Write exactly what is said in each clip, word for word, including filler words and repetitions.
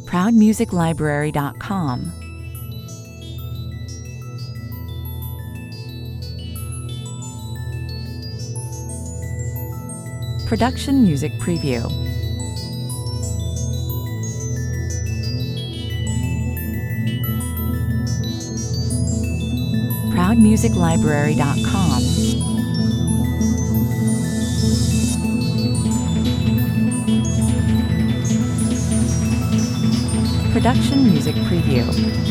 proud music library dot com. Production Music Preview. proud music library dot com. Production Music Preview.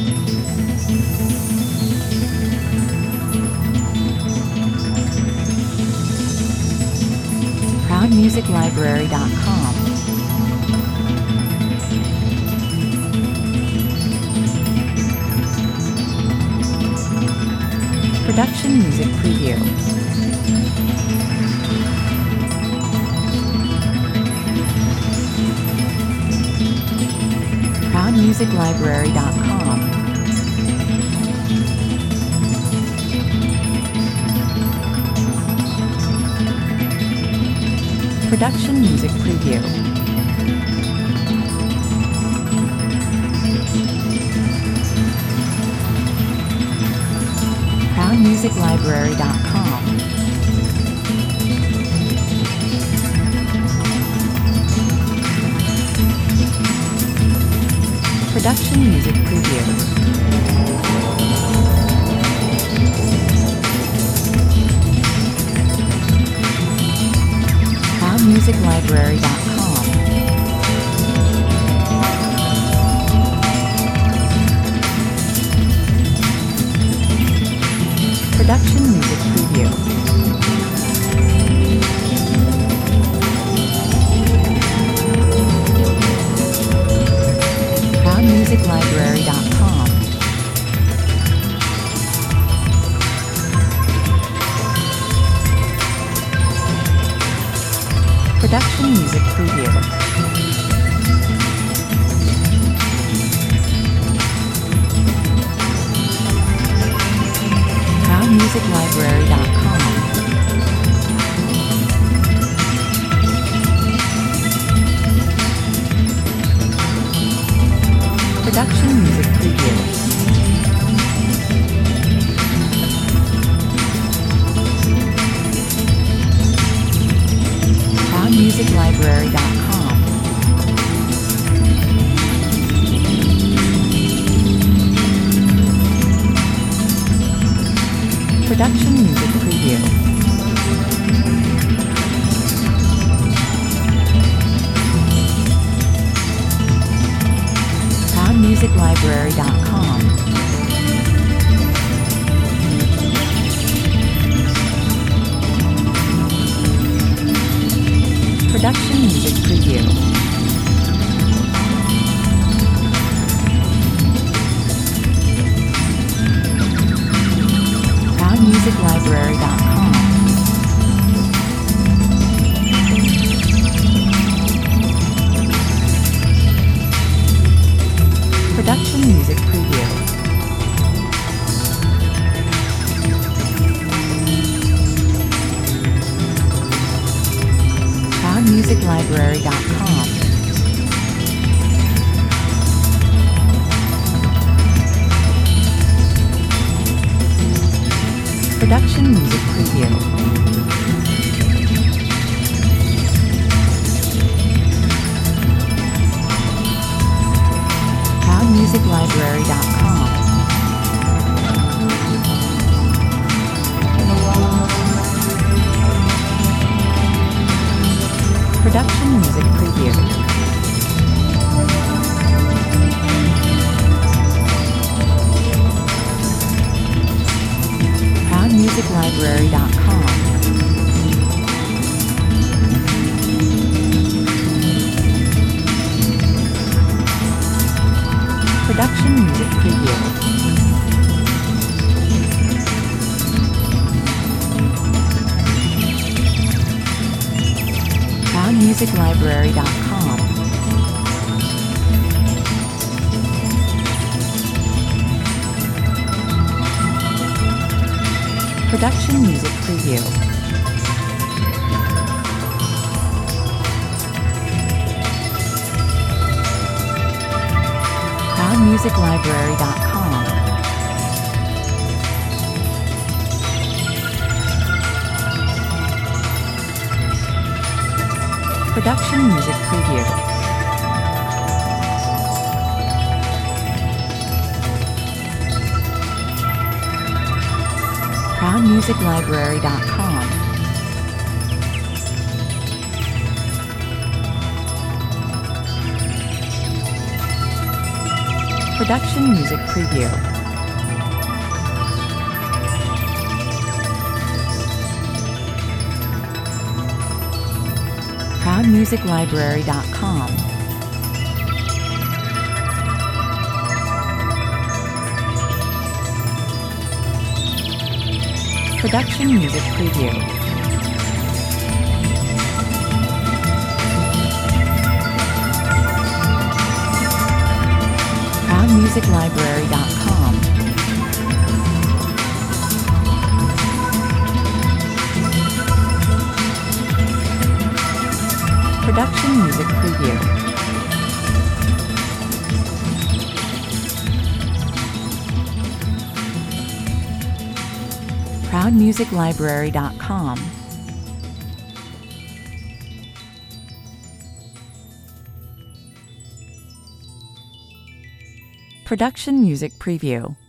proud music library dot com. Production Music Preview. proud music library dot com. Production Music Preview. proud music library dot com. Production Music Preview. proud music library dot com. Production Music Preview. proud music library dot com. Production Music Preview. proud music library dot com. Production Music Preview. proud music library dot com. Production Music Preview. proud music library dot com. Production Music Preview. proud music library dot com. Production Music Preview. proud music library dot com. Production Music Preview. proud music library dot com. Production Music Preview. proud music library dot com. Production Music Preview. proud music library dot com. Production Music Preview. music library dot com. Production Music Preview. proud music library dot com. Production Music Preview. proud music library dot com. Production Music Preview. proud music library dot com. Production Music Preview. proud music library dot com. Production Music Preview.